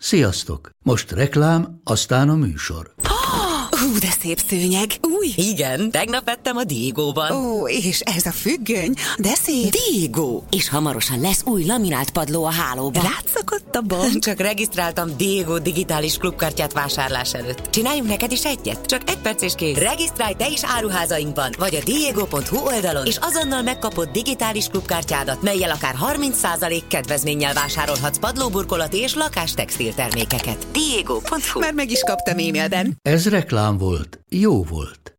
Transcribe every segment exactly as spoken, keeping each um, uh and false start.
Sziasztok! Most reklám, aztán a műsor. Hú, de szép szőnyeg. Új. Igen, tegnap vettem a Diegóban. Ó, és ez a függöny, de szép. Diegó. És hamarosan lesz új laminált padló a hálóban. Rátszakadt a bank. Csak regisztráltam Diegó digitális klubkártyát vásárlás előtt. Csináljunk neked is egyet? Csak egy perc és kész. Regisztrálj te is áruházainkban, vagy a diego pont hu oldalon, és azonnal megkapod digitális klubkártyádat, mellyel akár harminc százalék kedvezménnyel vásárolhatsz padlóburkolati és lakástextil termékeket. diego pont hu. Már meg is kaptam e-mailben. Ez reklám volt, jó volt.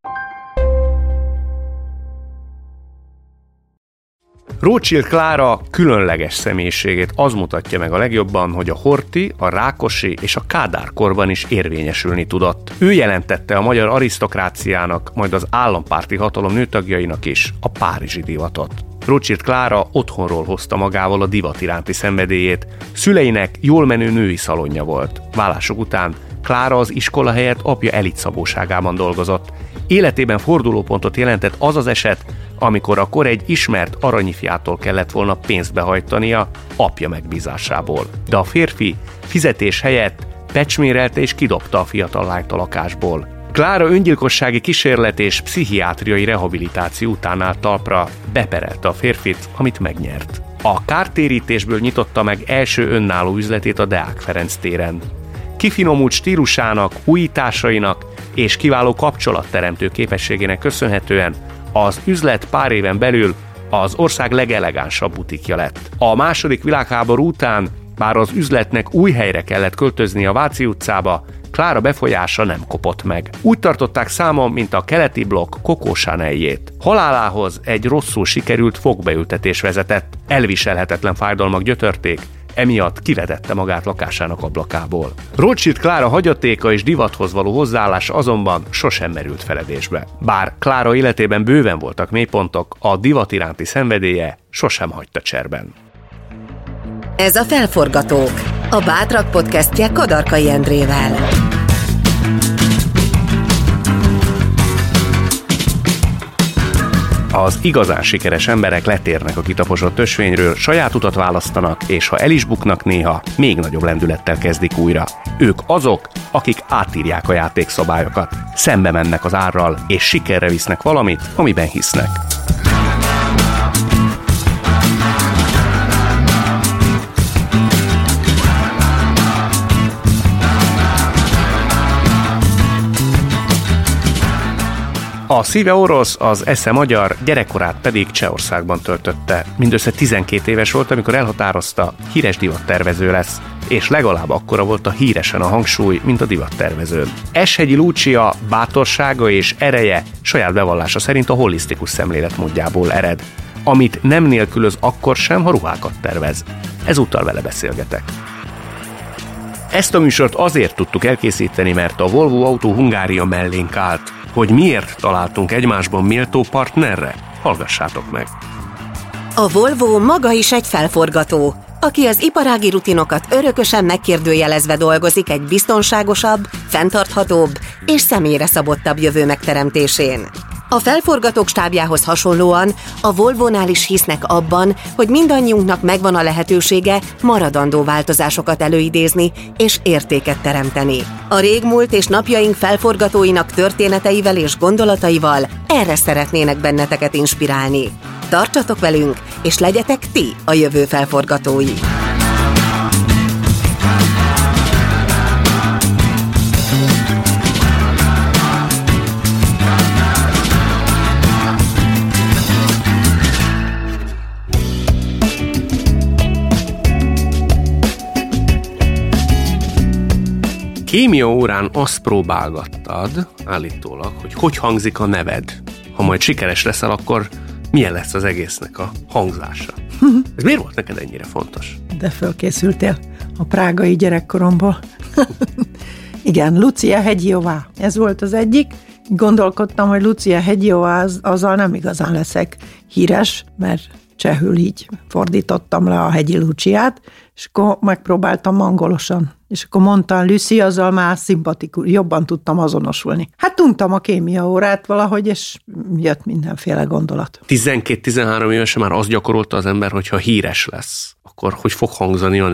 Rothschild Klára különleges személyiségét az mutatja meg a legjobban, hogy a Horthy, a Rákosi és a Kádár korban is érvényesülni tudott. Ő jelentette a magyar arisztokráciának, majd az állampárti hatalom nőtagjainak is a párizsi divatot. Rothschild Klára otthonról hozta magával a divat iránti szenvedélyét, szüleinek jól menő női szalonja volt. Válások után Klára az iskola helyett apja elitszabóságában dolgozott. Életében fordulópontot jelentett az az eset, amikor akkor egy ismert aranyifjától kellett volna pénzt behajtania apja megbízásából. De a férfi fizetés helyett becsmérelte és kidobta a fiatal lányt a lakásból. Klára öngyilkossági kísérlet és pszichiátriai rehabilitáció után állt talpra, beperelte a férfit, amit megnyert. A kártérítésből nyitotta meg első önálló üzletét a Deák Ferenc téren. Kifinomult stílusának, újításainak és kiváló kapcsolatteremtő képességének köszönhetően az üzlet pár éven belül az ország legelegánsabb butikja lett. A második világháború után, bár az üzletnek új helyre kellett költözni a Váci utcába, Klára befolyása nem kopott meg. Úgy tartották számon, mint a keleti blokk Coco Chanel-jét. Halálához egy rosszul sikerült fogbeültetés vezetett, elviselhetetlen fájdalmak gyötörték, emiatt kivetette magát lakásának ablakából. Rothschild Klára hagyatéka és divathoz való hozzáállása azonban sosem merült feledésbe. Bár Klára életében bőven voltak mélypontok, a divat iránti szenvedélye sosem hagyta cserben. Ez a Felforgatók, a Bátrak podcastje Kadarkai Endrével. Az igazán sikeres emberek letérnek a kitaposott ösvényről, saját utat választanak, és ha el is buknak néha, még nagyobb lendülettel kezdik újra. Ők azok, akik átírják a játékszabályokat, szembe mennek az árral, és sikerre visznek valamit, amiben hisznek. A szíve orosz, az esze magyar, gyerekkorát pedig Csehországban töltötte. Mindössze tizenkét éves volt, amikor elhatározta, híres divattervező lesz, és legalább akkora volt a híresen a hangsúly, mint a divattervezőn. Eshegyi Lucia bátorsága és ereje saját bevallása szerint a holisztikus szemléletmódjából ered, amit nem nélkülöz akkor sem, ha ruhákat tervez. Ezúttal vele beszélgetek. Ezt a műsort azért tudtuk elkészíteni, mert a Volvo Autó Hungária mellénk állt. Hogy miért találtunk egymásban méltó partnerre? Hallgassátok meg! A Volvo maga is egy felforgató, aki az iparági rutinokat örökösen megkérdőjelezve dolgozik egy biztonságosabb, fenntarthatóbb és személyre szabottabb jövő megteremtésén. A felforgatók stábjához hasonlóan a Volvónál is hisznek abban, hogy mindannyiunknak megvan a lehetősége maradandó változásokat előidézni és értéket teremteni. A régmúlt és napjaink felforgatóinak történeteivel és gondolataival erre szeretnének benneteket inspirálni. Tartsatok velünk, és legyetek ti a jövő felforgatói! Kémia órán azt próbálgattad, állítólag, hogy hogy hangzik a neved. Ha majd sikeres leszel, akkor milyen lesz az egésznek a hangzása. Ez miért volt neked ennyire fontos? De fölkészültél a prágai gyerekkoromból. Igen, Lucia Hegyjová. Ez volt az egyik. Gondolkodtam, hogy Lucia Hegyjová, az, azzal nem igazán leszek híres, mert csehül így fordítottam le a hegyi Luciát, és akkor megpróbáltam angolosan. És akkor mondtam, Lucy, azzal már szimpatikus, jobban tudtam azonosulni. Hát untam a kémia órát valahogy, és jött mindenféle gondolat. tizenkét-tizenhárom évesen már azt gyakorolta az ember, hogyha híres lesz, akkor hogy fog hangzani a neve?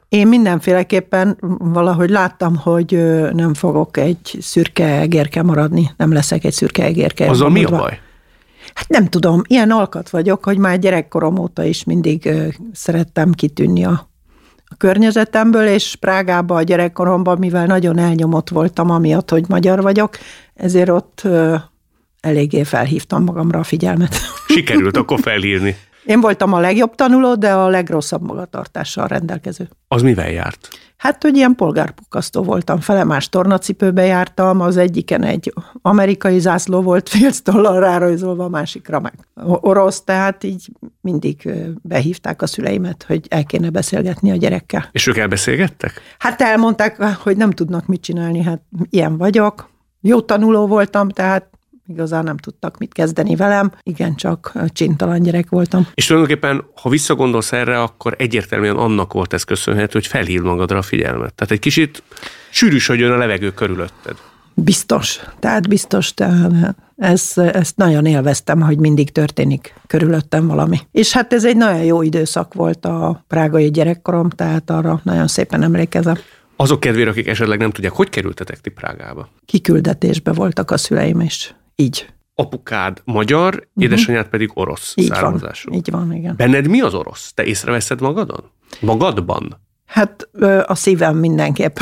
Én mindenféleképpen valahogy láttam, hogy nem fogok egy szürke egérke maradni, nem leszek egy szürke egérke. Azzal mi a baj? Hát nem tudom, ilyen alkat vagyok, hogy már gyerekkorom óta is mindig szerettem kitűnni a, a környezetemből, és Prágában a gyerekkoromban, mivel nagyon elnyomott voltam amiatt, hogy magyar vagyok, ezért ott eléggé felhívtam magamra a figyelmet. Sikerült akkor felhívni. Én voltam a legjobb tanuló, de a legrosszabb magatartással rendelkező. Az mivel járt? Hát, hogy ilyen polgárpukkasztó voltam, felemás tornacipőbe jártam, az egyiken egy amerikai zászló volt félctollal rárajzolva, a másikra meg orosz, tehát így mindig behívták a szüleimet, hogy el kéne beszélgetni a gyerekkel. És ők elbeszélgettek? Hát elmondták, hogy nem tudnak mit csinálni, hát ilyen vagyok. Jó tanuló voltam, tehát igazán nem tudtak mit kezdeni velem, igen, csak csintalan gyerek voltam. És tulajdonképpen, ha visszagondolsz erre, akkor egyértelműen annak volt ez köszönhető, hogy felhívd magadra a figyelmet. Tehát egy kicsit sűrűsödjön a levegő körülötted. Biztos, tehát biztos, tehát ez, ezt nagyon élveztem, hogy mindig történik körülöttem valami. És hát ez egy nagyon jó időszak volt a prágai gyerekkorom, tehát arra nagyon szépen emlékezem. Azok kedvére, akik esetleg nem tudják, hogy kerültetek ti Prágába? Kiküldetésbe voltak a szüleim is. Így. Apukád magyar, uh-huh. édesanyád pedig orosz így származású. Van, így van, igen. Benned mi az orosz? Te észreveszed magadon? Magadban? Hát a szívem mindenképp.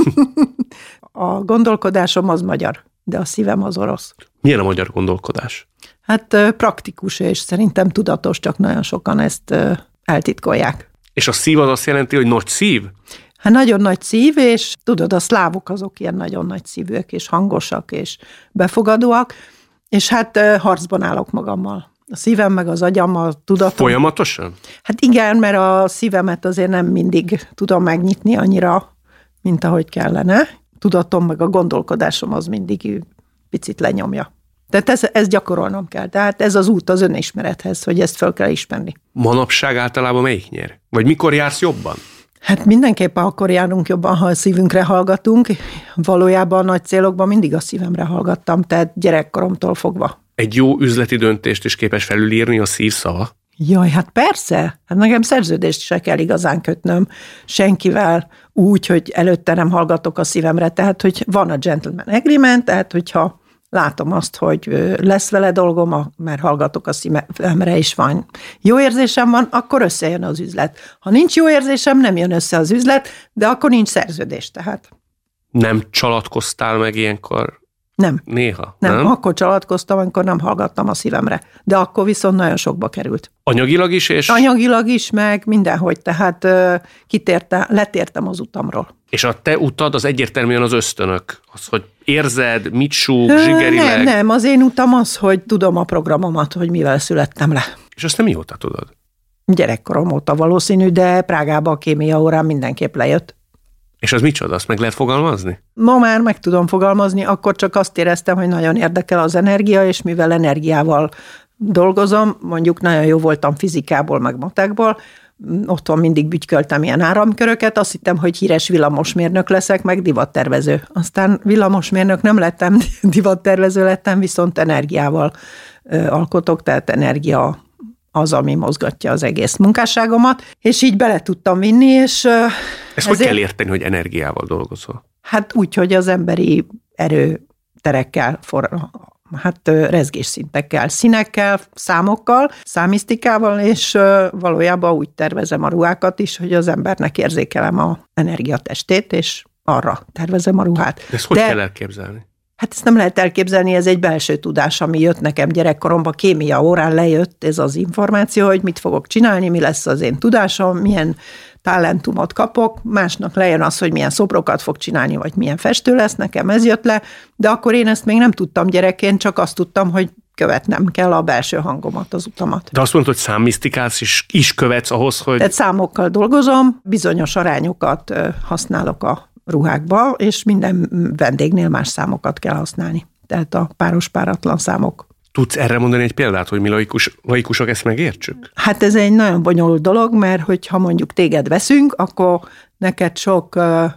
A gondolkodásom az magyar, de a szívem az orosz. Milyen a magyar gondolkodás? Hát praktikus, és szerintem tudatos, csak nagyon sokan ezt eltitkolják. És a szív az azt jelenti, hogy nagy szív? Hát nagyon nagy szív, és tudod, a szlávok azok ilyen nagyon nagy szívűek, és hangosak, és befogadóak, és hát harcban állok magammal. A szívem meg az agyam, a tudatom. Folyamatosan? Hát igen, mert a szívemet azért nem mindig tudom megnyitni annyira, mint ahogy kellene. Tudatom meg a gondolkodásom az mindig picit lenyomja. Tehát ez, ez gyakorolnom kell. Tehát ez az út az önismerethez, hogy ezt fel kell ismerni. Manapság általában melyik nyer? Vagy mikor jársz jobban? Hát mindenképpen akkor járunk jobban, ha a szívünkre hallgatunk. Valójában a nagy célokban mindig a szívemre hallgattam, tehát gyerekkoromtól fogva. Egy jó üzleti döntést is képes felülírni a szívszava? Jaj, hát persze. Hát nekem szerződést se kell igazán kötnöm senkivel úgy, hogy előtte nem hallgatok a szívemre. Tehát, hogy van a gentleman agreement, tehát, hogyha látom azt, hogy lesz vele dolgom, mert hallgatok a szívemre, és van jó érzésem van, akkor összejön az üzlet. Ha nincs jó érzésem, nem jön össze az üzlet, de akkor nincs szerződés, tehát. Nem csalatkoztál meg ilyenkor? Nem. Néha? Nem, nem? Akkor csalatkoztam, amikor nem hallgattam a szívemre. De akkor viszont nagyon sokba került. Anyagilag is? És... Anyagilag is, meg mindenhogy, tehát kitérte, letértem az utamról. És a te utad az egyértelműen az ösztönök. Az, hogy érzed, mit súg, zsigerileg. Nem, nem, az én utam az, hogy tudom a programomat, hogy mivel születtem le. És azt te mióta tudod? Gyerekkorom óta valószínű, de Prágában a kémia órán mindenképp lejött. És az micsoda? Azt meg lehet fogalmazni? Ma már meg tudom fogalmazni, akkor csak azt éreztem, hogy nagyon érdekel az energia, és mivel energiával dolgozom, mondjuk nagyon jó voltam fizikából, meg matekból, otthon mindig bütyköltem ilyen áramköröket, azt hittem, hogy híres villamosmérnök leszek, meg divattervező. Aztán villamosmérnök nem lettem, divattervező lettem, viszont energiával alkotok, tehát energia az, ami mozgatja az egész munkásságomat, és így bele tudtam vinni, és... Ezt hogy kell érteni, hogy energiával dolgozol? Hát úgy, hogy az emberi erőterekkel, for, hát rezgésszintekkel, színekkel, számokkal, számisztikával, és valójában úgy tervezem a ruhákat is, hogy az embernek érzékelem a energiatestét, és arra tervezem a ruhát. De ezt hogy De, kell elképzelni? Hát ezt nem lehet elképzelni, ez egy belső tudás, ami jött nekem gyerekkoromban, kémia órán lejött ez az információ, hogy mit fogok csinálni, mi lesz az én tudásom, milyen talentumot kapok, másnak lejön az, hogy milyen szobrokat fog csinálni, vagy milyen festő lesz, nekem ez jött le, de akkor én ezt még nem tudtam gyerekként, csak azt tudtam, hogy követnem kell a belső hangomat, az utamat. De azt mondod, hogy számmisztikálsz is, is követsz ahhoz, hogy... Tehát számokkal dolgozom, bizonyos arányokat használok a ruhákba, és minden vendégnél más számokat kell használni. Tehát a páros, páratlan számok. Tudsz erre mondani egy példát, hogy mi laikus, laikusok ezt megértsük? Hát ez egy nagyon bonyolult dolog, mert hogyha mondjuk téged veszünk, akkor neked sok... Uh...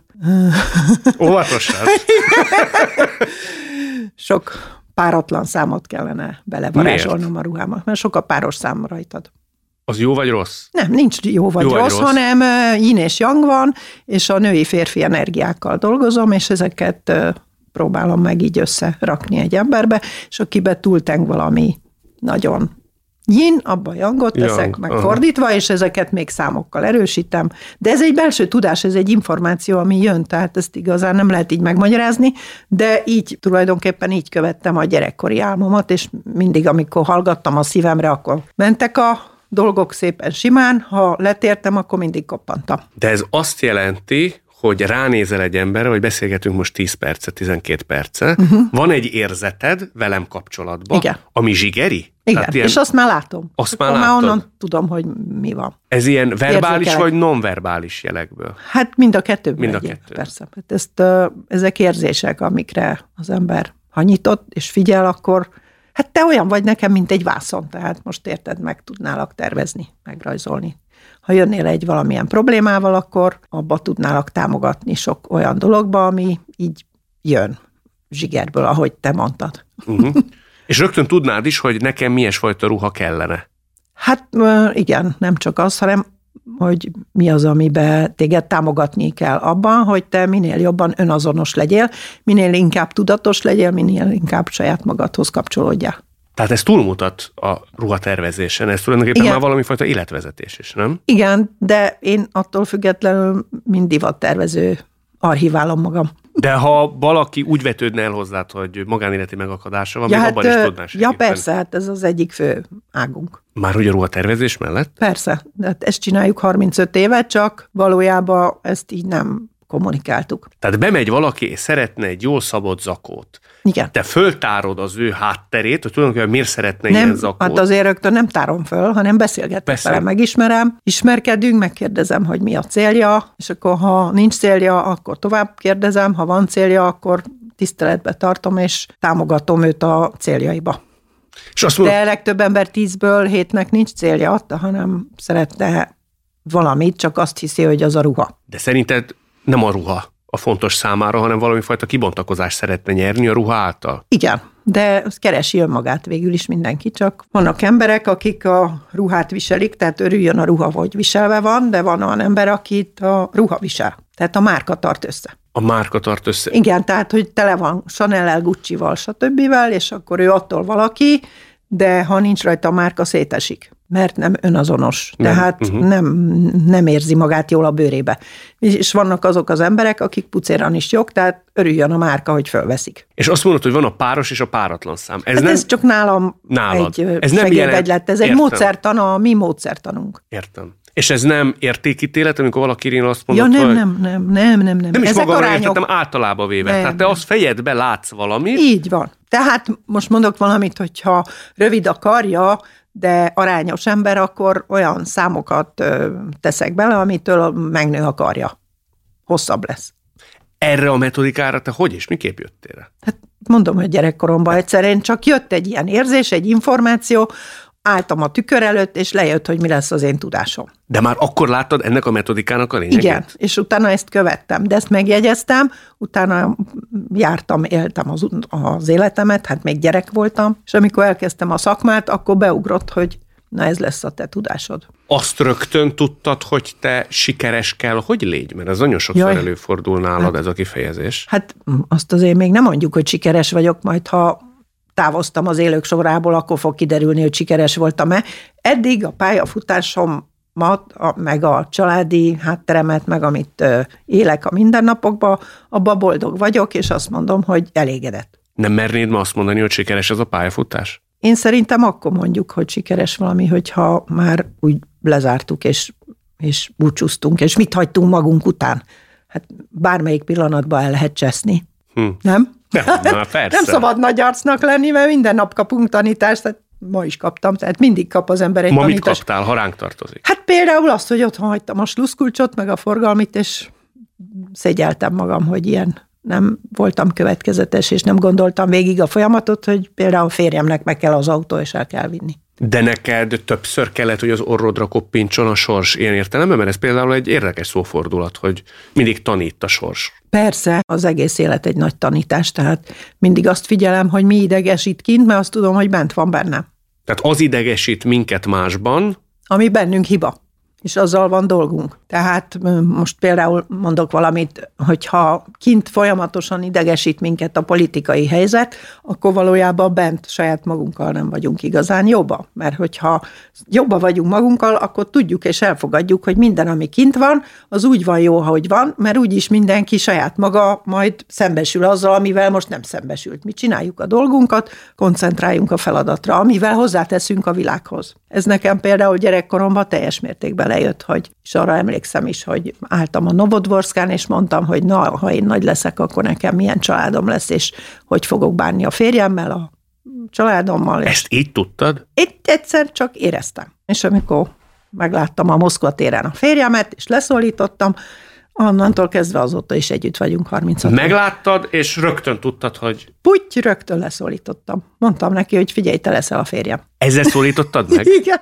Óvatosan. Sok páratlan számot kellene belevarázsolnom a ruhámat, mert sok a páros szám rajtad. Az jó vagy rossz? Nem, nincs jó vagy, jó rossz, vagy rossz, hanem yin és yang van, és a női-férfi energiákkal dolgozom, és ezeket próbálom meg így összerakni egy emberbe, és akibe túlteng valami nagyon yin, abban yangot teszek, Yang, meg aha. fordítva, és ezeket még számokkal erősítem. De ez egy belső tudás, ez egy információ, ami jön, tehát ezt igazán nem lehet így megmagyarázni, de így tulajdonképpen így követtem a gyerekkori álmomat, és mindig, amikor hallgattam a szívemre, akkor mentek a dolgok szépen simán, ha letértem, akkor mindig koppantam. De ez azt jelenti, hogy ránézel egy emberre, vagy beszélgetünk most tíz perce, tizenkét perce, uh-huh. van egy érzeted velem kapcsolatban, Igen. ami zsigeri? Igen, Tehát ilyen, és azt már látom. Azt Akkor már már láttad? onnan tudom, hogy mi van. Ez ilyen verbális Érzékelek. vagy nonverbális jelekből? Hát mind a kettő. Mind a megy, kettő. Persze. Hát ezt, ö, ezek érzések, amikre az ember ha nyitott és figyel, akkor hát te olyan vagy nekem, mint egy vászon, tehát most érted, meg tudnálak tervezni, megrajzolni. Ha jönnél egy valamilyen problémával, akkor abba tudnálak támogatni sok olyan dologba, ami így jön zsigerből, ahogy te mondtad. Uh-huh. És rögtön tudnád is, hogy nekem milyesfajta ruha kellene. Hát igen, nem csak az, hanem hogy mi az, amiben téged támogatni kell abban, hogy te minél jobban önazonos legyél, minél inkább tudatos legyél, minél inkább saját magadhoz kapcsolódjál. Tehát ez túlmutat a ruhatervezésen, ez tulajdonképpen Igen. már valamifajta életvezetés is, nem? Igen, de én attól függetlenül mind divattervező archiválom magam. De ha valaki úgy vetődne el hozzád, hogy magánéleti megakadása van, Ja, még hát, abban is ö, tudnál segíteni. ja persze, hát ez az egyik fő águnk. Már hogy a ruhatervezés mellett? Persze, de hát ezt csináljuk harmincöt éve, csak valójában ezt így nem kommunikáltuk. Tehát bemegy valaki, és szeretne egy jól szabott zakót. Igen. Te föltárod az ő hátterét, hogy tulajdonképpen miért szeretne ilyen Nem, zakót. hát azért rögtön nem tárom föl, hanem beszélgetek Beszél. vele, megismerem, ismerkedünk, megkérdezem, hogy mi a célja, és akkor ha nincs célja, akkor tovább kérdezem, ha van célja, akkor tiszteletbe tartom, és támogatom őt a céljaiba. És azt mondod, De legtöbb ember tízből hétnek nincs célja, hanem szeretne valamit, csak azt hiszi, hogy az a ruha. de szerinted nem a ruha a fontos számára, hanem valamifajta kibontakozást szeretne nyerni a ruha által? Igen, de az keresi önmagát végül is mindenki, csak vannak emberek, akik a ruhát viselik, tehát örüljön a ruha, hogy viselve van, de van olyan ember, akit a ruha visel, tehát a márka tart össze. A márka tart össze. Igen, tehát, hogy tele van Chanel-el, Gucci-val, stb. És akkor ő attól valaki, de ha nincs rajta a márka, szétesik, mert nem önazonos. Nem. Tehát Uh-huh. nem, nem érzi magát jól a bőrébe. És vannak azok az emberek, akik pucéran is jók, tehát örüljön a márka, hogy fölveszik. És azt mondod, hogy van a páros és a páratlan szám. Ez Ez, hát nem... ez csak nálam Nálad. egy Ez nem segédvegylet, jelent- ez egy Értem. módszertan, a mi módszertanunk. Értem. És ez nem értékítélet, amikor valaki én azt Ja, mondod, nem, hogy... nem, nem, nem, nem, nem. Nem is Ezek magamra arányok. értettem, általában véve. Nem, Tehát te nem. azt fejedbe látsz valamit, Így van. Tehát most mondok valamit, hogyha rövid a karja, de arányos ember, akkor olyan számokat ö, teszek bele, amitől megnő a karja. Hosszabb lesz. erre a metodikára te hogy és miképp jöttél rá? Hát mondom, hogy gyerekkoromban egyszerűen csak jött egy ilyen érzés, egy információ, álltam a tükör előtt, és lejött, hogy mi lesz az én tudásom. De már akkor láttad ennek a metodikának a lényegét? Igen, és utána ezt követtem, de ezt megjegyeztem, utána jártam, éltem az, az életemet, hát még gyerek voltam, és amikor elkezdtem a szakmát, akkor beugrott, hogy na ez lesz a te tudásod. Azt rögtön tudtad, hogy te sikeres kell, hogy légy? Mert ez nagyon sokszor Jaj. előfordul nálad, ez a kifejezés. Hát azt azért még nem mondjuk, hogy sikeres vagyok, majd ha távoztam az élők sorából, akkor fog kiderülni, hogy sikeres voltam-e. Eddig a pályafutásomat, a, meg a családi hátteremet, meg amit ö, élek a mindennapokban, abban boldog vagyok, és azt mondom, hogy elégedett. Nem mernéd ma azt mondani, hogy sikeres ez a pályafutás? Én szerintem akkor mondjuk, hogy sikeres valami, hogyha már úgy lezártuk, és, és búcsúztunk, és mit hagytunk magunk után. Hát bármelyik pillanatban el lehet cseszni. Hm. Nem? De, na, persze. Nem szabad nagy arcnak lenni, mert minden nap kapunk tanítást, tehát ma is kaptam, tehát mindig kap az ember egy Ma mit tanítást. kaptál, ha ránk tartozik? Hát például azt, hogy otthon hagytam a sluszkulcsot, meg a forgalmit, és szégyeltem magam, hogy ilyen nem voltam következetes, és nem gondoltam végig a folyamatot, hogy például férjemnek meg kell az autó, és el kell vinni. De neked többször kellett, hogy az orrodra koppintson a sors ilyen értelemben, mert ez például egy érdekes szófordulat, hogy mindig tanít a sors. Persze, az egész élet egy nagy tanítás, tehát mindig azt figyelem, hogy mi idegesít kint, mert azt tudom, hogy bent van bennem. Tehát az idegesít minket másban, ami bennünk hiba, és azzal van dolgunk. Tehát most például mondok valamit, hogyha kint folyamatosan idegesít minket a politikai helyzet, akkor valójában bent saját magunkkal nem vagyunk igazán jobba. Mert hogyha jobba vagyunk magunkkal, akkor tudjuk és elfogadjuk, hogy minden, ami kint van, az úgy van jó, ahogy van, mert úgyis mindenki saját maga majd szembesül azzal, amivel most nem szembesült. Mi csináljuk a dolgunkat, koncentráljunk a feladatra, amivel hozzáteszünk a világhoz. Ez nekem például gyerekkoromban teljes mértékben lejött, hogy, és arra emlékszem is, hogy álltam a Novodvorszkán, és mondtam, hogy na, ha én nagy leszek, akkor nekem milyen családom lesz, és hogy fogok bánni a férjemmel, a családommal. Ezt így tudtad? Itt egyszer csak éreztem. És amikor megláttam a Moszkva téren a férjemet, és leszólítottam, onnantól kezdve azóta is együtt vagyunk harminchat. Megláttad, és rögtön tudtad, hogy... Puty, rögtön leszólítottam. Mondtam neki, hogy figyelj, te leszel a férjem. Ezzel szólítottad meg? Igen.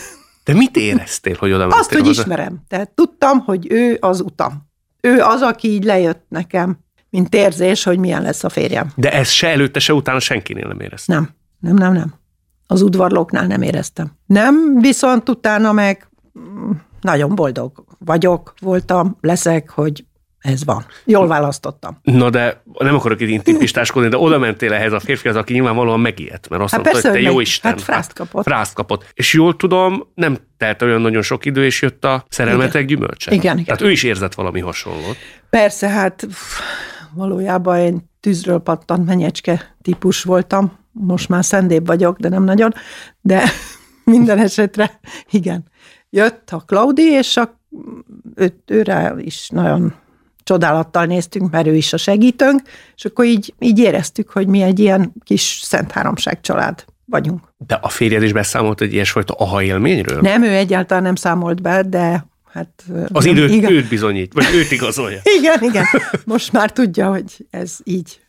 De mit éreztél, hogy oda mentél? Azt, hogy hozzá? Ismerem. Tehát tudtam, hogy ő az utam. Ő az, aki így lejött nekem, mint érzés, hogy milyen lesz a férjem. De ez se előtte, se utána senkinél nem éreztem. Nem, nem, nem, nem. Az udvarlóknál nem éreztem. Nem, viszont utána meg nagyon boldog vagyok, voltam, leszek, hogy ez van. Jól választottam. Na de nem akarok itt intimpistáskodni, de oda mentél ehhez a férfihez, aki nyilvánvalóan megijedt, mert azt hát mondta, persze, hogy te hogy jó meg, Isten. Hát frászt kapott. Frászt kapott. És jól tudom, nem telt olyan nagyon sok idő, és jött a szerelmetek gyümölcse. Igen, igen. Tehát ő is érzett valami hasonlót. Persze, hát pff, valójában én tűzről pattant menyecske típus voltam. Most már szendébb vagyok, de nem nagyon. De minden esetre, igen. Jött a Klaudi, és a, ő, őre is nagyon csodálattal néztünk, mert ő is a segítőnk, és akkor így, így éreztük, hogy mi egy ilyen kis Szent Háromság család vagyunk. De a férjed is beszámolt egy ilyesfajta aha élményről? Nem, ő egyáltalán nem számolt be, de hát... Az nem, időt igen. őt bizonyít, vagy őt igazolja. Igen, igen. Most már tudja, hogy ez így,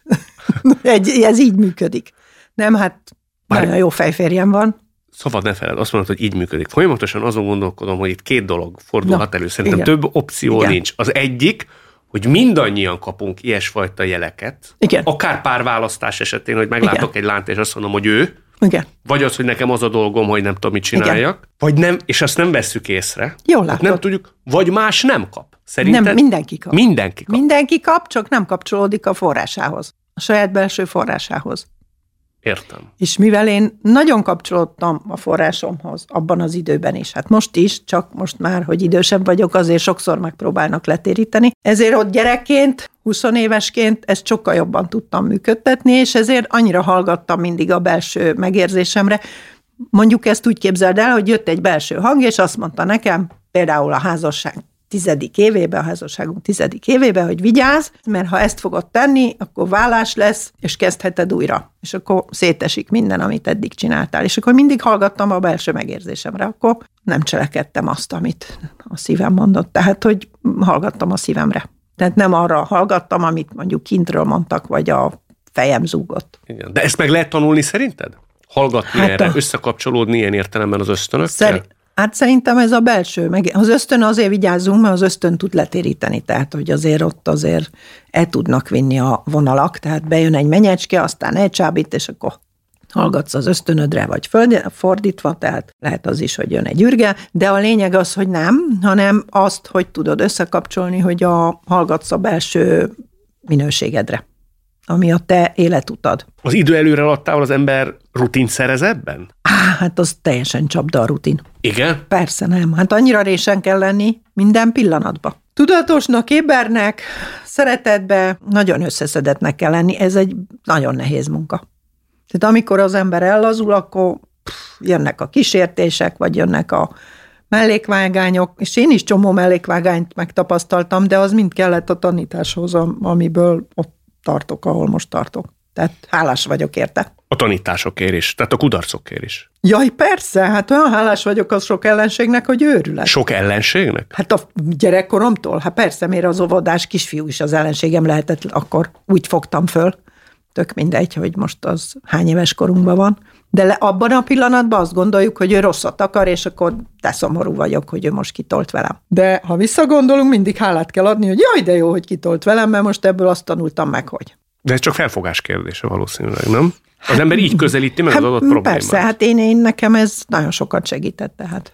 egy, ez így működik. Nem, hát Már... nagyon jó fejférjem van. Szabad ne feled, azt mondod, hogy így működik. Folyamatosan azon gondolkodom, hogy itt két dolog fordulhat elő. Szerintem igen. több opció igen. nincs. Az egyik, hogy mindannyian kapunk ilyesfajta jeleket, igen. akár párválasztás esetén, hogy meglátok igen. egy lányt, és azt mondom, hogy ő, igen. vagy az, hogy nekem az a dolgom, hogy nem tudom, mit csináljak, igen. vagy nem, és azt nem vesszük észre. Jól látod. Nem tudjuk, vagy más nem kap. Szerinted? Nem, mindenki kap. Mindenki kap. Mindenki kap, csak nem kapcsolódik a forrásához. A saját belső forrásához. Értem. És mivel én nagyon kapcsolódtam a forrásomhoz abban az időben is, hát most is, csak most már, hogy idősebb vagyok, azért sokszor megpróbálnak letéríteni. Ezért ott gyerekként, húsz évesként ezt sokkal jobban tudtam működtetni, és ezért annyira hallgattam mindig a belső megérzésemre. Mondjuk ezt úgy képzeld el, hogy jött egy belső hang, és azt mondta nekem, például a házasság tizedik évében, a házasságunk tizedik évében, hogy vigyázz, mert ha ezt fogod tenni, akkor vállás lesz, és kezdheted újra. És akkor szétesik minden, amit eddig csináltál. És akkor mindig hallgattam a belső megérzésemre, akkor nem cselekedtem azt, amit a szívem mondott. Tehát, hogy hallgattam a szívemre. Tehát nem arra hallgattam, amit mondjuk kintről mondtak, vagy a fejem zúgott. Igen. De ezt meg lehet tanulni szerinted? Hallgatni hát erre, a... összekapcsolódni ilyen értelemben az ösztönökkel? Szer... Hát szerintem ez a belső, meg az ösztön azért vigyázzunk, mert az ösztön tud letéríteni, tehát hogy azért ott azért el tudnak vinni a vonalak, tehát bejön egy menyecske, aztán elcsábít, és akkor hallgatsz az ösztönödre, vagy fordítva, tehát lehet az is, hogy jön egy ürge, de a lényeg az, hogy nem, hanem azt, hogy tudod összekapcsolni, hogy a, hallgatsz a belső minőségedre, ami a te életutad. Az idő előre alattával az ember rutint szerez ebben? Á, hát az teljesen csapda a rutin. Igen? Persze nem. Hát annyira résen kell lenni minden pillanatban. Tudatosnak, ébernek, szeretetbe, nagyon összeszedetnek kell lenni. Ez egy nagyon nehéz munka. Tehát amikor az ember ellazul, akkor pff, jönnek a kísértések, vagy jönnek a mellékvágányok, és én is csomó mellékvágányt megtapasztaltam, de az mind kellett a tanításhoz, amiből ott tartok, ahol most tartok. Tehát hálás vagyok érte. A tanításokért is, tehát a kudarcokért is. Jaj, persze, hát olyan hálás vagyok az sok ellenségnek, hogy őrület. Sok ellenségnek? Hát a gyerekkoromtól, hát persze, miért az óvodás kisfiú is az ellenségem lehetett, akkor úgy fogtam föl. Tök mindegy, hogy most az hány éves korunkban van. De le, abban a pillanatban azt gondoljuk, hogy ő rosszat akar, és akkor de szomorú vagyok, hogy ő most kitolt velem. De ha visszagondolunk, mindig hálát kell adni, hogy jaj, de jó, hogy kitolt velem, mert most ebből azt tanultam meg, hogy. De ez csak felfogás kérdése valószínűleg, nem? Az ember így közelíti meg hát, az adott problémát. Persze, hát én, én nekem ez nagyon sokat segített, tehát.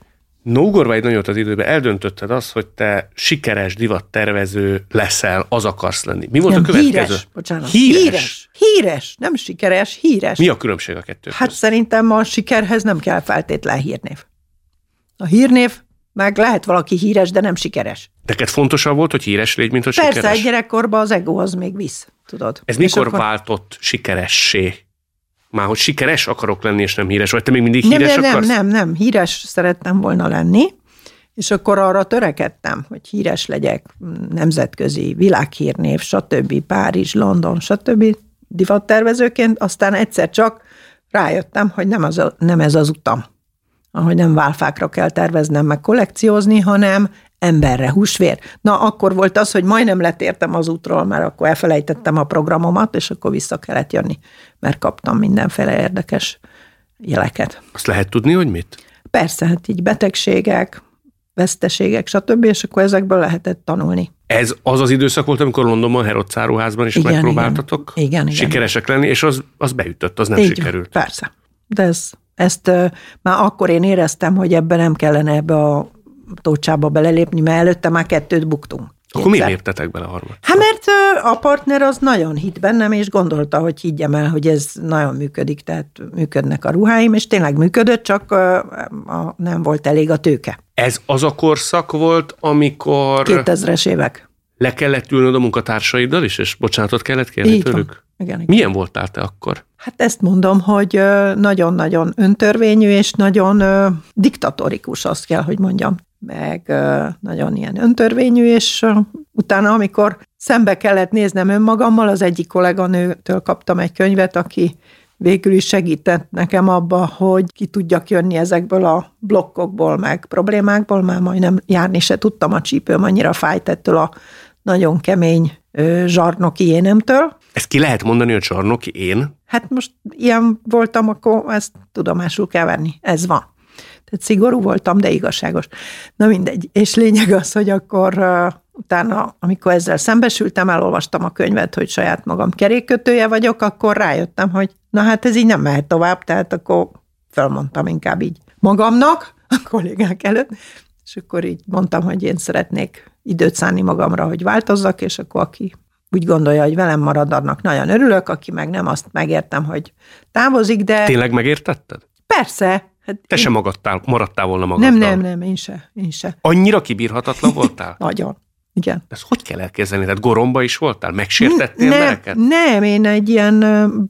No, ugorva egy nagyot az időben, eldöntötted azt, hogy te sikeres divattervező leszel, az akarsz lenni. Mi volt nem, a következő? Híres, bocsánat. Híres? Híres. Híres, nem sikeres, híres. Mi a különbség a kettő Hát közt? szerintem a sikerhez nem kell feltétlen hírnév. A hírnév, meg lehet valaki híres, de nem sikeres. Neked fontosabb volt, hogy híres légy, mint hogy Persze, sikeres? egy gyerekkorban az ego az még visz, tudod. Ez És mikor akkor... váltott sikeressé? Már hogy sikeres akarok lenni, és nem híres, vagy te még mindig nem, híres nem, akarsz? Nem, nem, nem, híres szerettem volna lenni, és akkor arra törekedtem, hogy híres legyek, nemzetközi, világhírnév, stb. Párizs, London, stb. Divattervezőként, aztán egyszer csak rájöttem, hogy nem, az a, nem ez az utam. Ahogy nem válfákra kell terveznem, meg kollekciózni, hanem emberre, húsvér. Na, akkor volt az, hogy majdnem letértem az útról, mert akkor elfelejtettem a programomat, és akkor vissza kellett jönni, mert kaptam mindenféle érdekes jeleket. Azt lehet tudni, hogy mit? Persze, hát így betegségek, veszteségek, stb., és akkor ezekből lehetett tanulni. Ez az az időszak volt, amikor Londonban, Harrods áruházban is Igen, megpróbáltatok igen. Igen, igen. sikeresek lenni, és az, az beütött, az nem Így, sikerült. Persze. De ez, ezt uh, már akkor én éreztem, hogy ebben nem kellene ebbe a tócsába belelépni, mert előtte már kettőt buktunk. Akkor miért léptetek bele a harmad? Hát mert uh, a partner az nagyon hitt bennem, és gondolta, hogy higgyem el, hogy ez nagyon működik, tehát működnek a ruháim, és tényleg működött, csak uh, a, nem volt elég a tőke. Ez az a korszak volt, amikor kétezres évek. le kellett ülnöd a munkatársaiddal is, és bocsánatot kellett kérni Így tőlük? van. Igen, igen. Milyen voltál te akkor? Hát ezt mondom, hogy nagyon-nagyon öntörvényű és nagyon diktatórikus, azt kell, hogy mondjam. Meg nagyon ilyen öntörvényű, és utána, amikor szembe kellett néznem önmagammal, az egyik kolléganőtől kaptam egy könyvet, aki végül is segített nekem abba, hogy ki tudjak jönni ezekből a blokkokból, meg problémákból, már majdnem járni se tudtam, a csípőm annyira fájt ettől a nagyon kemény zsarnoki énemtől. Ezt ki lehet mondani, hogy zsarnoki én? Hát most ilyen voltam, akkor ezt tudomásul kell venni. Ez van. Tehát szigorú voltam, de igazságos. Na mindegy. És lényeg az, hogy akkor uh, utána, amikor ezzel szembesültem, elolvastam a könyvet, hogy saját magam kerékkötője vagyok, akkor rájöttem, hogy na hát ez így nem mehet tovább, tehát akkor felmondtam inkább így magamnak, a kollégák előtt, és akkor így mondtam, hogy én szeretnék időt szánni magamra, hogy változzak, és akkor aki úgy gondolja, hogy velem marad, annak nagyon örülök, aki meg nem, azt megértem, hogy távozik, de... Tényleg megértetted? Persze. Hát Te én... sem magadtál, maradtál volna magaddal. Nem, nem, nem, én se, én se. Annyira kibírhatatlan voltál? Nagyon. Igen. Ezt hogy kell elképzelni? Tehát goromba is voltál? Megsértettél nem, embereket? Nem, én egy ilyen, nem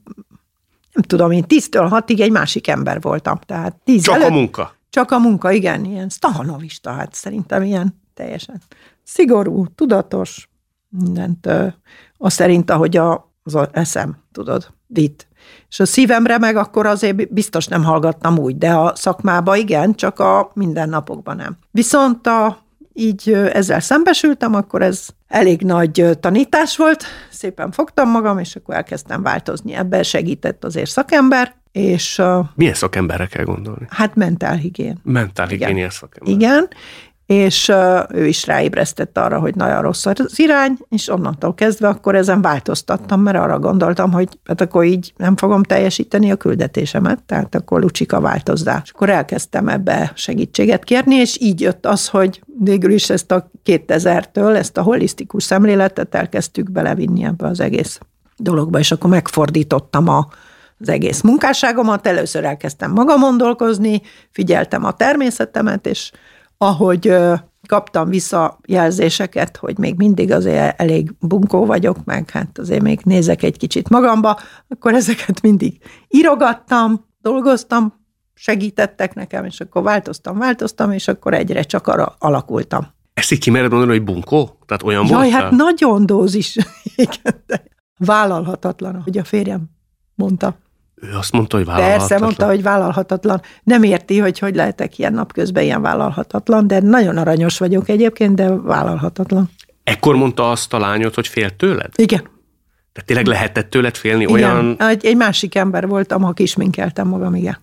tudom, én tíztől hatig egy másik ember voltam. Tehát tíz Csak előtt, a munka? Csak a munka, igen, ilyen stahanovista, hát szerintem ilyen teljesen szigorú, tudatos, mindent azt szerint, ahogy a, az eszem, tudod, vitt. És a szívemre meg akkor azért biztos nem hallgattam úgy, de a szakmába igen, csak a mindennapokban nem. Viszont a, így ezzel szembesültem, akkor ez elég nagy tanítás volt, szépen fogtam magam, és akkor elkezdtem változni. Ebben segített azért szakember, és... Milyen szakemberre kell gondolni? Hát mentálhigién. Mentálhigiénia szakember. Igen, és uh, ő is ráébresztett arra, hogy nagyon rossz az irány, és onnantól kezdve akkor ezen változtattam, mert arra gondoltam, hogy hát akkor így nem fogom teljesíteni a küldetésemet, tehát akkor Lucsika változzál. És akkor elkezdtem ebbe segítséget kérni, és így jött az, hogy végül is ezt a kétezertől, ezt a holisztikus szemléletet elkezdtük belevinni ebbe az egész dologba, és akkor megfordítottam a az egész munkásságomat, először elkezdtem magamon dolgozni, figyeltem a természetemet, és ahogy kaptam visszajelzéseket, hogy még mindig azért elég bunkó vagyok, meg hát azért még nézek egy kicsit magamba, akkor ezeket mindig írogattam, dolgoztam, segítettek nekem, és akkor változtam, változtam, és akkor egyre csak arra alakultam. Ezt így kimered mondani, hogy bunkó? Tehát olyan Jaj, voltál? hát nagyon dózis. Igen, de vállalhatatlan, hogy a férjem mondta. Ő azt mondta, hogy vállalhatatlan. Persze, mondta, hogy vállalhatatlan. Nem érti, hogy hogy lehetek ilyen napközben ilyen vállalhatatlan, de nagyon aranyos vagyok egyébként, de vállalhatatlan. Ekkor mondta azt a lányod, hogy fél tőled? Igen. Tehát tényleg lehetett tőled félni? Igen. Olyan... Egy, egy másik ember voltam, ha kisminkeltem magam, igen.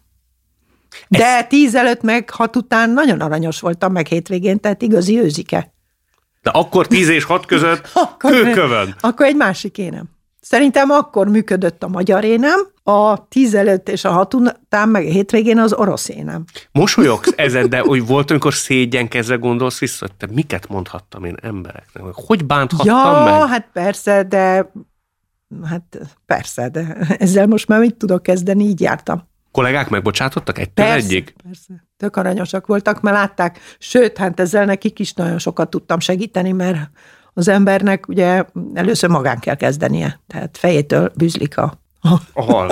De Ez... tíz előtt meg hat után nagyon aranyos voltam, meg hétvégén, tehát igazi őzike. De akkor tíz és hat között akkor, kőkövön. Akkor egy másik énem. Szerintem akkor működött a magyar énem, a tíz előtt és a hat után, meg a hétvégén az orosz énem. Mosolyogsz ezen, de hogy volt, amikor szégyenkezve gondolsz vissza, hogy te miket mondhattam én embereknek? Hogy bánthattam ja, meg? Ja, hát persze, de hát persze, de ezzel most már mit tudok kezdeni, így jártam. Kollégák megbocsátottak egytől Persze, egyig? Persze, tök aranyosak voltak, mert látták, sőt, hát ezzel nekik is nagyon sokat tudtam segíteni, mert az embernek ugye először magán kell kezdenie, tehát fejétől bűzlik a... A hal.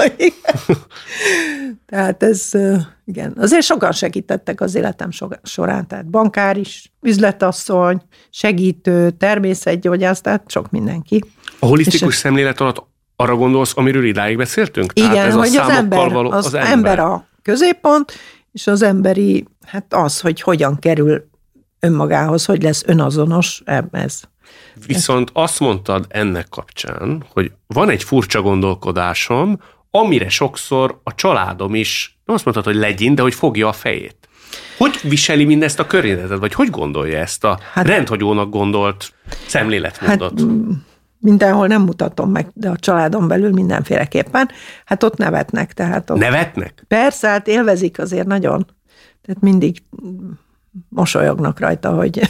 Tehát ez, igen, azért sokan segítettek az életem során, tehát bankár is, üzletasszony, segítő, természetgyógyász, tehát sok mindenki. A holisztikus És szemlélet alatt arra gondolsz, amiről idáig beszéltünk? Igen, tehát ez hogy a az ember, való, az, az ember. ember a középpont, és az emberi, hát az, hogy hogyan kerül önmagához, hogy lesz önazonos, ez. Viszont azt mondtad ennek kapcsán, hogy van egy furcsa gondolkodásom, amire sokszor a családom is, nem azt mondtad, hogy legyen, de hogy fogja a fejét. Hogy viseli mindezt a környezeted, vagy hogy gondolja ezt a hát, rendhagyónak gondolt szemléletmódot? Hát, mindenhol nem mutatom meg, de a családon belül mindenféleképpen. Hát ott nevetnek. Tehát ott Nevetnek? Persze, hát élvezik azért nagyon. Tehát mindig mosolyognak rajta, hogy,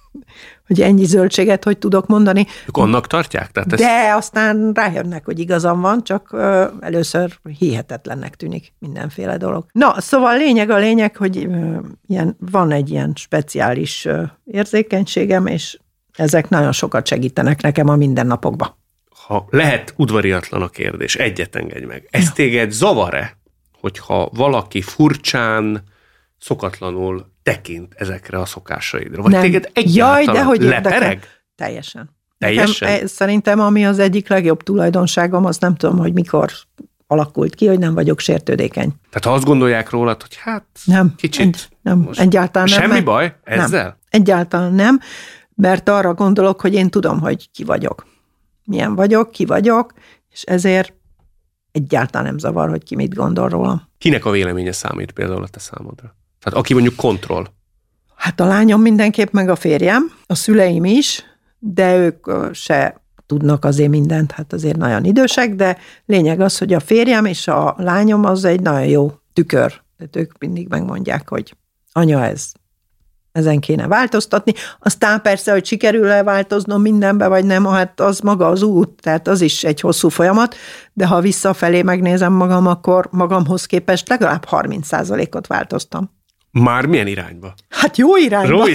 hogy ennyi zöldséget hogy tudok mondani. Ők annak tartják? Tehát de ezt... aztán rájönnek, hogy igazam van, csak ö, először hihetetlennek tűnik mindenféle dolog. Na, szóval lényeg a lényeg, hogy ö, ilyen, van egy ilyen speciális ö, érzékenységem, és ezek nagyon sokat segítenek nekem a mindennapokban. Ha lehet udvariatlan a kérdés, egyet engedj meg. Ez ja. téged zavar-e, hogyha valaki furcsán, szokatlanul tekint ezekre a szokásaidra? Vagy nem. téged egyáltalán Jaj, de hogy lepereg? Érdekel. Teljesen. Teljesen? Nekem, szerintem ami az egyik legjobb tulajdonságom, az nem tudom, hogy mikor alakult ki, hogy nem vagyok sértődékeny. Tehát ha azt gondolják rólad, hogy hát nem, kicsit... Egy, nem, egyáltalán nem. Semmi baj ezzel? Nem, egyáltalán nem, mert arra gondolok, hogy én tudom, hogy ki vagyok. Milyen vagyok, ki vagyok, és ezért egyáltalán nem zavar, hogy ki mit gondol rólam. Kinek a véleménye számít például a te számodra? Tehát aki mondjuk kontroll. Hát a lányom mindenképp, meg a férjem, a szüleim is, de ők se tudnak azért mindent, hát azért nagyon idősek, de lényeg az, hogy a férjem és a lányom az egy nagyon jó tükör. Tehát ők mindig megmondják, hogy anya, ez, ezen kéne változtatni. Aztán persze, hogy sikerül-e változnom mindenbe, vagy nem, hát az maga az út, tehát az is egy hosszú folyamat, de ha visszafelé megnézem magam, akkor magamhoz képest legalább harminc százalékot változtam. Már milyen irányba? Hát jó irányba. Rój?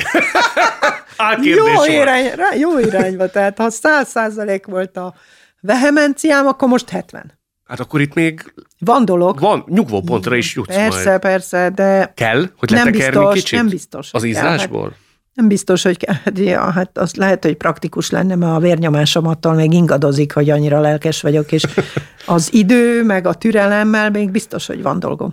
jó, irány, jó irányba, tehát ha száz százalék volt a vehemenciám, akkor most hetven. Hát akkor itt még van dolog. Van, nyugvópontra is jutsz persze, majd. Persze, de kell, hogy nem letekerni biztos, kicsit? Nem biztos. Az ízlásból? Hát, nem biztos, hogy kell. Ja, hát az lehet, hogy praktikus lenne, mert a vérnyomásom attól még ingadozik, hogy annyira lelkes vagyok, és az idő, meg a türelemmel még biztos, hogy van dolgom.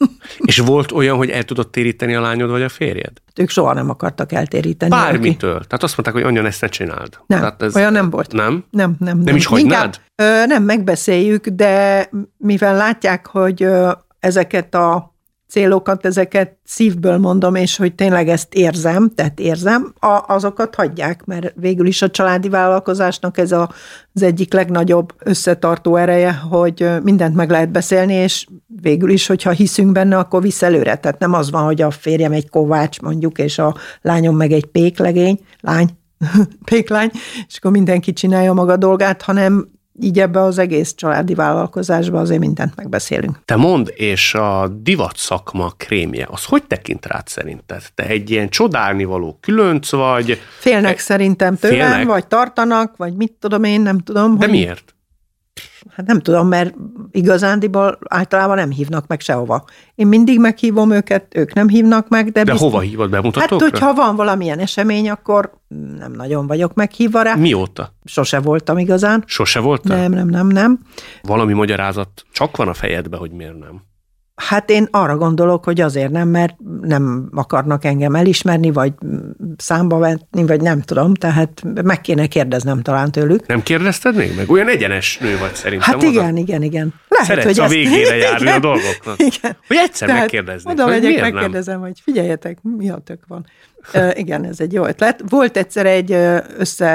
És volt olyan, hogy el tudott téríteni a lányod vagy a férjed? Ők soha nem akartak eltéríteni. Bármitől. Aki. Tehát azt mondták, hogy anya, ezt ne csináld. Nem, Tehát ez olyan nem volt. Nem? Nem, nem. Nem, nem is hagynád? Inkább, ö, nem, megbeszéljük, de mivel látják, hogy ö, ezeket a célokat, ezeket szívből mondom, és hogy tényleg ezt érzem, tehát érzem, a, azokat hagyják, mert végül is a családi vállalkozásnak ez a, az egyik legnagyobb összetartó ereje, hogy mindent meg lehet beszélni, és végül is, hogyha hiszünk benne, akkor visz előre. Tehát nem az van, hogy a férjem egy kovács mondjuk, és a lányom meg egy péklegény, lány, péklány, és akkor mindenki csinálja maga dolgát, hanem így ebbe az egész családi vállalkozásba azért mindent megbeszélünk. Te mondd, és a divat szakma krémje, az hogy tekint rád szerinted? Te egy ilyen csodálnivaló különc vagy? Félnek e- szerintem tőlem, félnek? Vagy tartanak, vagy mit tudom én, nem tudom. De hogy... miért? Hát nem tudom, mert igazándiból általában nem hívnak meg sehova. Én mindig meghívom őket, ők nem hívnak meg, de... De biztos... hova hívod, bemutatókra? Hát, hogyha van valamilyen esemény, akkor nem nagyon vagyok meghívva rá. Mióta? Sose voltam igazán. Sose voltál? Nem, nem, nem, nem. Valami magyarázat csak van a fejedben, hogy miért nem? Hát én arra gondolok, hogy azért nem, mert nem akarnak engem elismerni, vagy számba venni, vagy nem tudom, tehát meg kéne kérdeznem talán tőlük. Nem kérdezted még meg? Olyan egyenes nő vagy szerintem. Hát igen, oda... igen, igen. Lehet, Szeretsz hogy a ezt... végére járni igen, a dolgoknak. Igen. Hogy egyszer tehát megkérdezni. Oda hogy megyek, miért megkérdezem, nem? hogy figyeljetek, mi a tök van. uh, igen, ez egy jó ötlet. Volt egyszer egy össze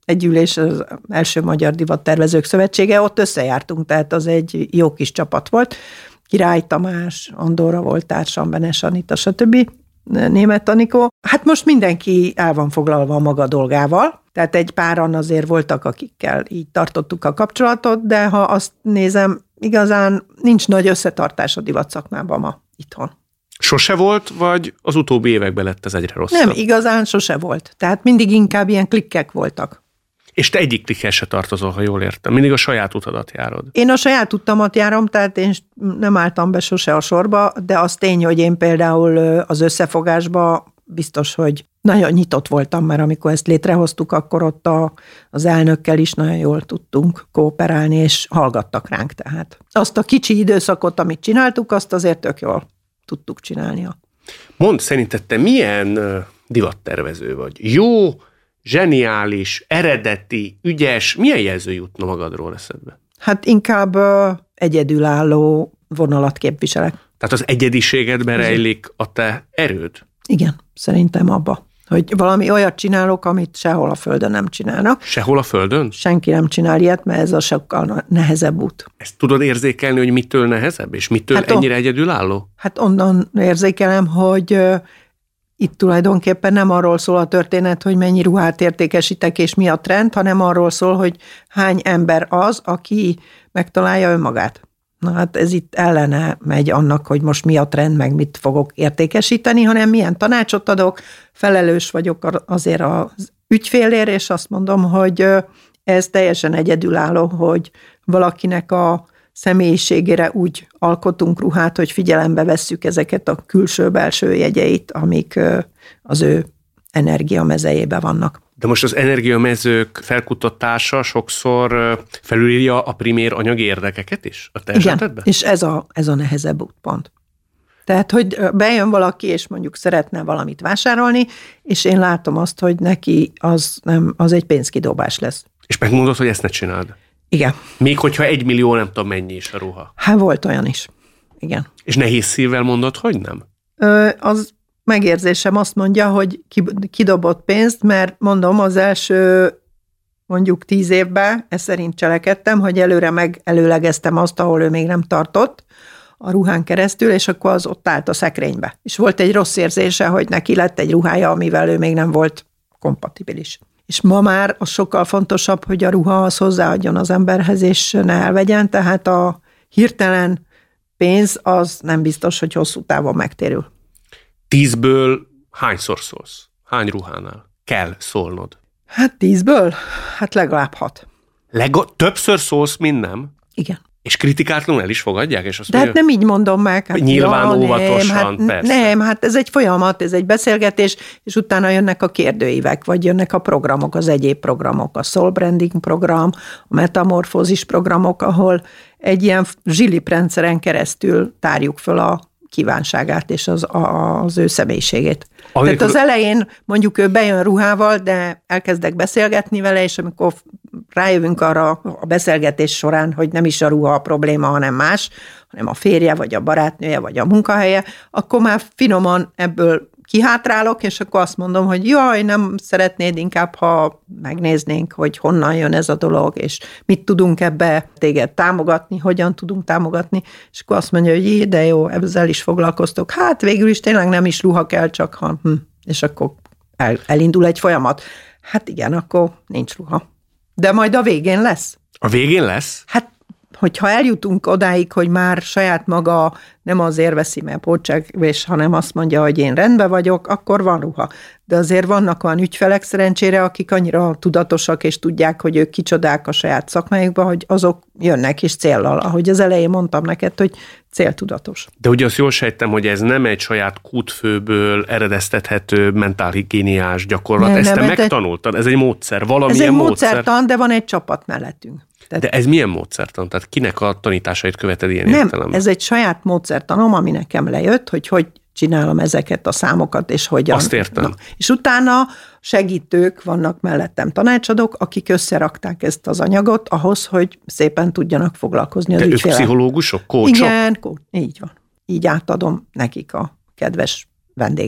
egy ülés, az első Magyar Divattervezők Szövetsége, ott összejártunk, tehát az egy jó kis csapat volt. Király Tamás, Andorra volt társam, Benes Anita, stb. Németh Anikó. Hát most mindenki el van foglalva a maga dolgával, tehát egy páran azért voltak, akikkel így tartottuk a kapcsolatot, de ha azt nézem, igazán nincs nagy összetartás a divatszakmában ma itthon. Sose volt, vagy az utóbbi években lett ez egyre rosszabb? Nem, igazán sose volt. Tehát mindig inkább ilyen klikkek voltak. És te egyik klikkel se tartozol, ha jól értem. Mindig a saját utadat járod. Én a saját utamat járom, tehát én nem álltam be sose a sorba, de az tény, hogy én például az összefogásba biztos, hogy nagyon nyitott voltam, mert amikor ezt létrehoztuk, akkor ott a, az elnökkel is nagyon jól tudtunk kooperálni, és hallgattak ránk tehát. Azt a kicsi időszakot, amit csináltuk, azt azért tök jól tudtuk csinálni. Mondd, szerinted te milyen divattervező vagy? Jó, zseniális, eredeti, ügyes, milyen jelző jutna magadról eszedbe? Hát inkább uh, egyedülálló vonalat képviselek. Tehát az egyediségedben rejlik a te erőd? Igen, szerintem abba. Hogy valami olyat csinálok, amit sehol a földön nem csinálnak. Sehol a földön? Senki nem csinál ilyet, mert ez a sokkal nehezebb út. Ezt tudod érzékelni, hogy mitől nehezebb, és mitől hát ennyire on, egyedülálló? Hát onnan érzékelem, hogy uh, itt tulajdonképpen nem arról szól a történet, hogy mennyi ruhát értékesítek és mi a trend, hanem arról szól, hogy hány ember az, aki megtalálja önmagát. Na hát ez itt ellene megy annak, hogy most mi a trend, meg mit fogok értékesíteni, hanem milyen tanácsot adok, felelős vagyok azért az ügyfélért, és azt mondom, hogy ez teljesen egyedülálló, hogy valakinek a személyiségére úgy alkotunk ruhát, hogy figyelembe vesszük ezeket a külső-belső jegyeit, amik az ő energiamezejében vannak. De most az energiamezők felkutatása sokszor felülírja a primér anyagi érdekeket is a te Igen, esetedben? És ez a, ez a nehezebb útpont. Tehát, hogy bejön valaki, és mondjuk szeretne valamit vásárolni, és én látom azt, hogy neki az, nem, az egy pénzkidobás lesz. És megmondod, hogy ezt ne csináld? Igen. Még hogyha egy millió, nem tudom mennyi is a ruha. Hát volt olyan is. Igen. És nehéz szívvel mondod, hogy nem? Ö, az megérzésem azt mondja, hogy kidobott pénzt, mert mondom, az első mondjuk tíz évben ezt szerint cselekedtem, hogy előre megelőlegeztem azt, ahol ő még nem tartott a ruhán keresztül, és akkor az ott állt a szekrénybe. És volt egy rossz érzése, hogy neki lett egy ruhája, amivel ő még nem volt kompatibilis. És ma már az sokkal fontosabb, hogy a ruha az hozzáadjon az emberhez, és ne elvegyen, tehát a hirtelen pénz az nem biztos, hogy hosszú távon megtérül. Tízből hányszor szólsz? Hány ruhánál kell szólnod? Hát tízből? Hát legalább hat. Leg- többször szólsz, mint nem? Igen. És kritikátlanul el is fogadják? És azt De mondja, hát nem így mondom meg. Hát nyilván ja, óvatosan, nem, hát, persze. Nem, hát ez egy folyamat, ez egy beszélgetés, és utána jönnek a kérdőívek, vagy jönnek a programok, az egyéb programok, a soul branding program, a metamorfózis programok, ahol egy ilyen zsilip rendszeren keresztül tárjuk föl a kívánságát és az, a, az ő személyiségét. Amikor... Tehát az elején mondjuk ő bejön ruhával, de elkezdek beszélgetni vele, és amikor rájövünk arra a beszélgetés során, hogy nem is a ruha a probléma, hanem más, hanem a férje, vagy a barátnője, vagy a munkahelye, akkor már finoman ebből kihátrálok, és akkor azt mondom, hogy jaj, nem szeretnéd inkább, ha megnéznénk, hogy honnan jön ez a dolog, és mit tudunk ebbe téged támogatni, hogyan tudunk támogatni, és akkor azt mondja, hogy jé, de jó, ezzel is foglalkoztok. Hát végül is tényleg nem is ruha kell, csak ha, hm, és akkor el, elindul egy folyamat. Hát igen, akkor nincs ruha. De majd a végén lesz. A végén lesz? Hát, hogyha eljutunk odáig, hogy már saját maga nem azért veszi, mert pótságvés, hanem azt mondja, hogy én rendben vagyok, akkor van ruha. De azért vannak olyan ügyfelek szerencsére, akik annyira tudatosak, és tudják, hogy ők kicsodák a saját szakmájukba, hogy azok jönnek is céllal. Ahogy az elején mondtam neked, hogy céltudatos. De ugye azt jól sejtem, hogy ez nem egy saját kútfőből eredeztethető mentálhigiéniás gyakorlat. Nem, Ezt nem, te megtanultad? Ez egy módszer, valamilyen Ez egy módszer. módszertan, de van egy csapat mellettünk. Tehát, de ez milyen módszertan? Tehát kinek a tanításait követed ilyen nem, értelemben? Ez egy saját módszertanom, ami nekem lejött, hogy hogy csinálom ezeket a számokat, és hogyan. Azt értem. Na, és utána segítők vannak mellettem, tanácsadók, akik összerakták ezt az anyagot ahhoz, hogy szépen tudjanak foglalkozni az de ügyféllel. ők pszichológusok, kócsok? Igen, így van. Így átadom nekik a kedves vendéget.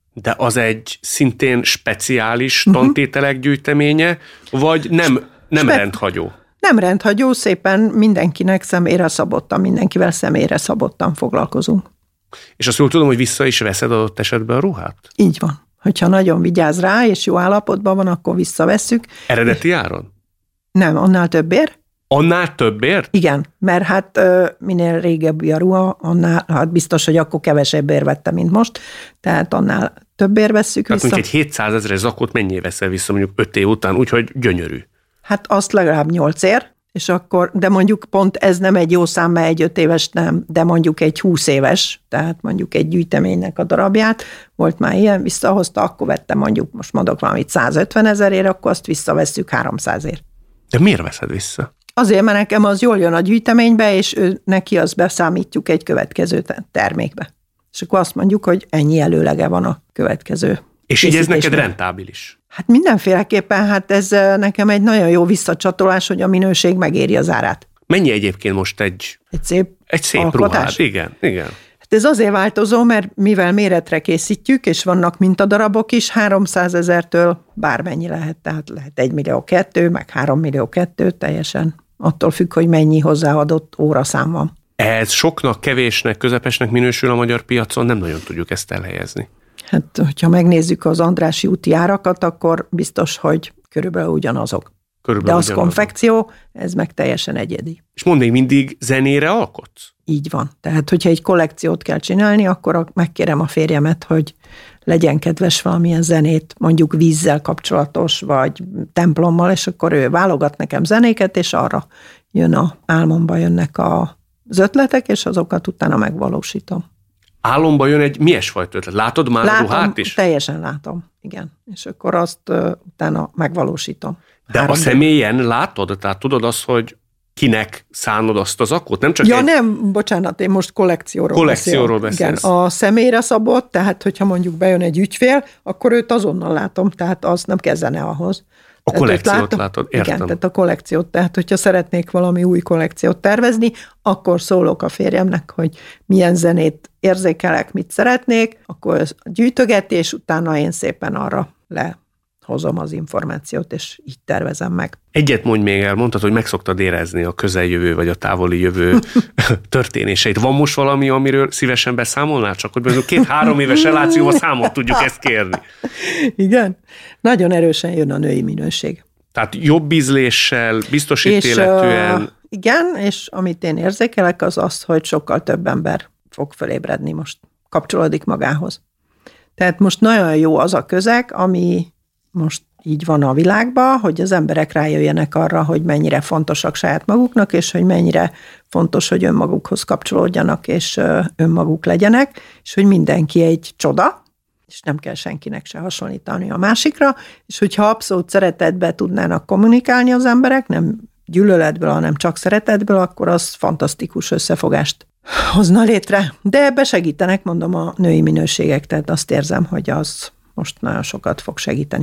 De az egy szintén speciális uh-huh. tantételek gyűjteménye, vagy nem, nem Spe- rendhagyó? Nem rendhagyó, szépen mindenkinek személyre szabottan, mindenkivel személyre szabottan foglalkozunk. És azt jól tudom, hogy vissza is veszed adott esetben a ruhát? Így van. Hogyha nagyon vigyáz rá, és jó állapotban van, akkor visszavesszük. Eredeti áron? Nem, annál többért. Annál többért? Igen, mert hát minél régebbi a ruha, annál, hát biztos, hogy akkor kevesebbért vettem, mint most, tehát annál többért vesszük tehát vissza. Tehát mondjuk egy hétszázezeres zakót mennyi veszel vissza mondjuk öt év után, úgyhogy gyönyörű. Hát azt legalább nyolcért, és akkor, de mondjuk pont ez nem egy jó szám, mert egy öt éves nem, de mondjuk egy húsz éves, tehát mondjuk egy gyűjteménynek a darabját, volt már ilyen, visszahozta, akkor vettem mondjuk, most mondok valamit százötven ezerért, akkor azt visszavesszük háromszázért. De miért veszed vissza? Azért, mert nekem az jól jön a gyűjteménybe, és ő, neki azt beszámítjuk egy következő termékbe. És akkor azt mondjuk, hogy ennyi előlege van a következő. És így ez neked rentábilis? Hát mindenféleképpen, hát ez nekem egy nagyon jó visszacsatolás, hogy a minőség megéri az árát. Mennyi egyébként most egy, egy szép, egy szép ruhád? Igen, igen. Hát ez azért változó, mert mivel méretre készítjük, és vannak mintadarabok is, háromszázezertől bármennyi lehet, tehát lehet egy millió kettő, meg három millió kettő, teljesen attól függ, hogy mennyi hozzáadott óraszám van. Ez soknak, kevésnek, közepesnek minősül a magyar piacon, nem nagyon tudjuk ezt elhelyezni. Hát, hogyha megnézzük az Andrássy úti árakat, akkor biztos, hogy körülbelül ugyanazok. Körülbelül De az ugyanazok. Konfekció, ez meg teljesen egyedi. És mondd, még mindig zenére alkotsz? Így van. Tehát, hogyha egy kollekciót kell csinálni, akkor megkérem a férjemet, hogy legyen kedves valamilyen zenét, mondjuk vízzel kapcsolatos, vagy templommal, és akkor ő válogat nekem zenéket, és arra jön a álmomba jönnek a, az ötletek, és azokat utána megvalósítom. Álomba jön egy milyesfajta ötlet? Látod már látom, a ruhát is? Teljesen látom, igen. És akkor azt uh, utána megvalósítom. De Három a személyen dő... látod? Tehát tudod azt, hogy kinek szánod azt az akkot? Nem csak ja egy... nem, bocsánat, én most kollekcióról, kollekcióról beszélek. Igen, a személyre szabott, tehát hogyha mondjuk bejön egy ügyfél, akkor őt azonnal látom, tehát az nem kell zene ahhoz. A tehát kollekciót látod, értem. Igen, tehát a kollekciót, tehát hogyha szeretnék valami új kollekciót tervezni, akkor szólok a férjemnek, hogy milyen zenét érzékelek, mit szeretnék, akkor a gyűjtögetés, utána én szépen arra lehozom az információt, és így tervezem meg. Egyet mondj még el, mondtad, hogy meg szoktad érezni a közeljövő vagy a távoli jövő történéseit. Van most valami, amiről szívesen beszámolnál? Csak hogy mondjuk két-három éves relációval számot tudjuk ezt kérni. Igen. Nagyon erősen jön a női minőség. Tehát jobb ízléssel, biztosítéletűen. Uh, igen, és amit én érzékelek, az az, hogy sokkal több ember fog fölébredni most, kapcsolódik magához. Tehát most nagyon jó az a közeg, ami most így van a világban, hogy az emberek rájöjjenek arra, hogy mennyire fontosak saját maguknak, és hogy mennyire fontos, hogy önmagukhoz kapcsolódjanak, és önmaguk legyenek, és hogy mindenki egy csoda, és nem kell senkinek se hasonlítani a másikra, és hogyha abszolút szeretetben tudnának kommunikálni az emberek, nem gyűlöletből, hanem csak szeretetből, akkor az fantasztikus összefogást hozna létre. De ebbe segítenek, mondom, a női minőségek, tehát azt érzem, hogy az most nagyon sokat fog segíteni.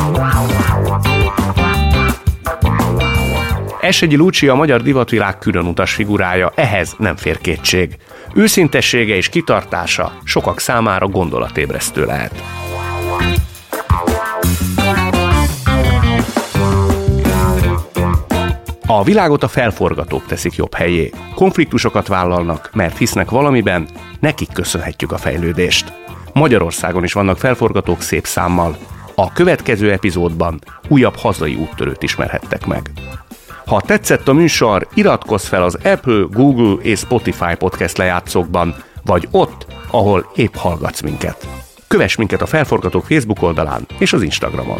Eschegyi Lucia a magyar divatvilág különutas figurája, ehhez nem fér kétség. Őszintessége és kitartása sokak számára gondolatébresztő lehet. A világot a felforgatók teszik jobb helyé. Konfliktusokat vállalnak, mert hisznek valamiben, nekik köszönhetjük a fejlődést. Magyarországon is vannak felforgatók szép számmal. A következő epizódban újabb hazai úttörőt ismerhettek meg. Ha tetszett a műsor, iratkozz fel az Apple, Google és Spotify podcast lejátszókban, vagy ott, ahol épp hallgatsz minket. Kövess minket a Felforgatók Facebook oldalán és az Instagramon.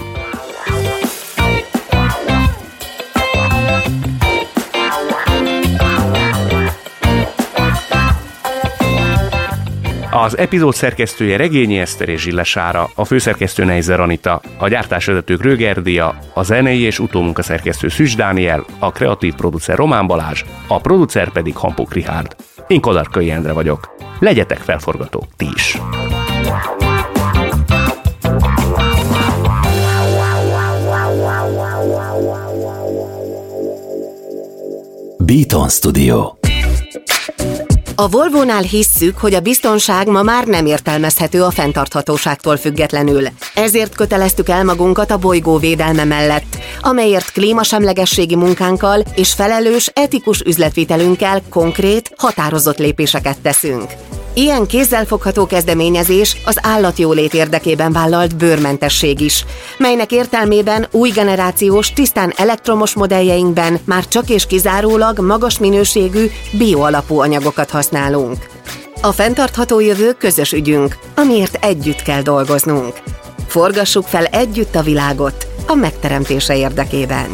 Az epizód szerkesztője Regényi Eszter és Zsille Sára, a főszerkesztő Neizer Anita, a gyártásvezető Grög Erdia, a zenei és utómunkaszerkesztő Szűcs Dániel, a kreatív producer Román Balázs, a producer pedig Hampuk Richárd. Én Kadarkai Endre vagyok. Legyetek felforgatók ti is! Beaton Studio. A Volvónál hisszük, hogy a biztonság ma már nem értelmezhető a fenntarthatóságtól függetlenül. Ezért köteleztük el magunkat a bolygó védelme mellett, amelyért klímasemlegességi munkánkkal és felelős, etikus üzletvitelünkkel konkrét, határozott lépéseket teszünk. Ilyen kézzelfogható kezdeményezés az állatjólét érdekében vállalt bőrmentesség is, melynek értelmében új generációs, tisztán elektromos modelljeinkben már csak és kizárólag magas minőségű, bioalapú anyagokat használunk. A fenntartható jövő közös ügyünk, amiért együtt kell dolgoznunk. Forgassuk fel együtt a világot a megteremtése érdekében.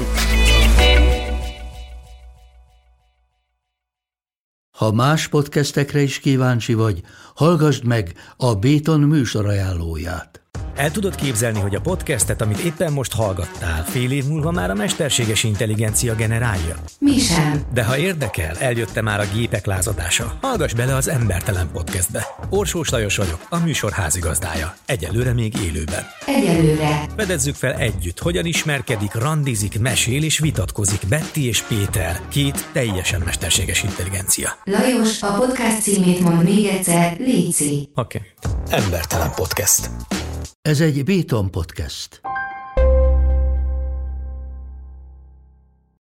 Ha más podcastekre is kíváncsi vagy, hallgassd meg a Béton műsor ajánlóját. El tudod képzelni, hogy a podcastet, amit éppen most hallgattál, fél év múlva már a mesterséges intelligencia generálja? Mi sem. De ha érdekel, eljött már a gépek lázadása. Hallgass bele az Embertelen Podcastbe. Orsós Lajos vagyok, a műsor házigazdája. Egyelőre még élőben. Egyelőre. Fedezzük fel együtt, hogyan ismerkedik, randizik, mesél és vitatkozik Betty és Péter, két teljesen mesterséges intelligencia. Lajos, a podcast címét mond még egyszer, léci. Oké. Okay. Embertelen Podcast. Ez egy Béton podcast.